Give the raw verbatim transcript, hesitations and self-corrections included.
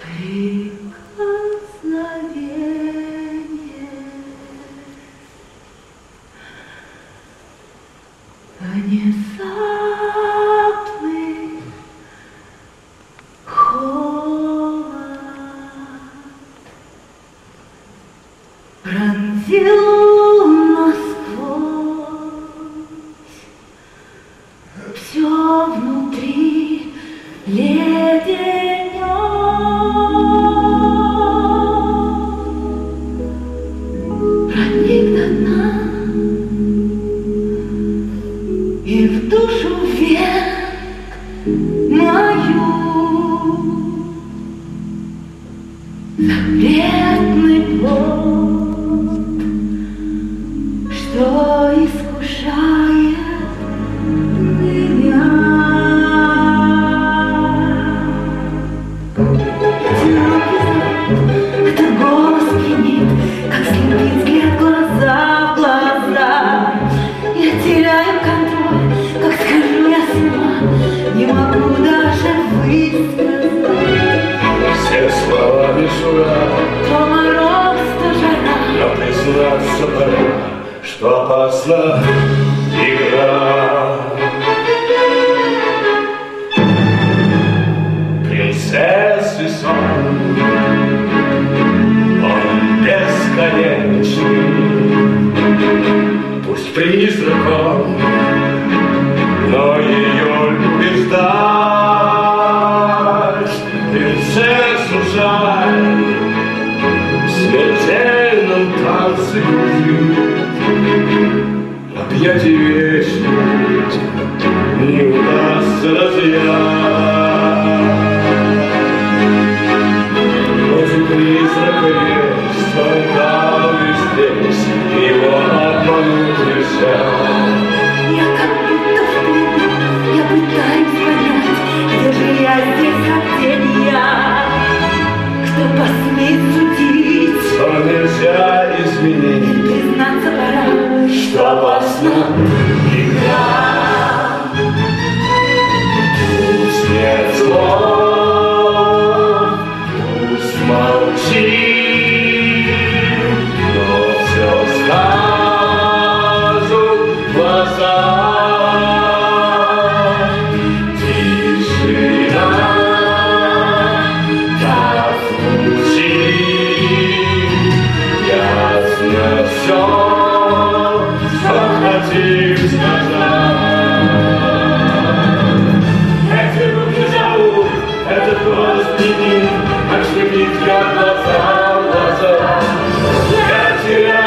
Прикосновение, внезапный холод пронзил насквозь, все внутри леденет, проник до дна и в душу вверх мою запретный плод, что искушает меня. Эти руки знают, этот голос пьянит, как слепит взгляд глаза в глаза. Я теряю контроль, как скажу я сама, не могу даже высказать. Все слова мишура, То мороз, то жара, но признаться пора, что опасна игра. Принцессы сон, он бесконечный, пусть призраком, но ее любишь ждать. Принцессу жаль, в смертельном танце кружит, объятий вечных не удастся разъять. Хоть у призрака есть, он там и здесь, его обмануть нельзя. я как будто в плену, я пытаюсь понять, где же я здесь, а где не я. Кто посмеет судить, Что нельзя изменить, признаться пора, что опасна игра. Пусть нет слов, пусть молчит, но все скажут глаза. Тишина так звучит, ясно все, что хотим сказать. Эти руки зовут, этот голос пьянит, как шипит я глаза в глаза. Я теряю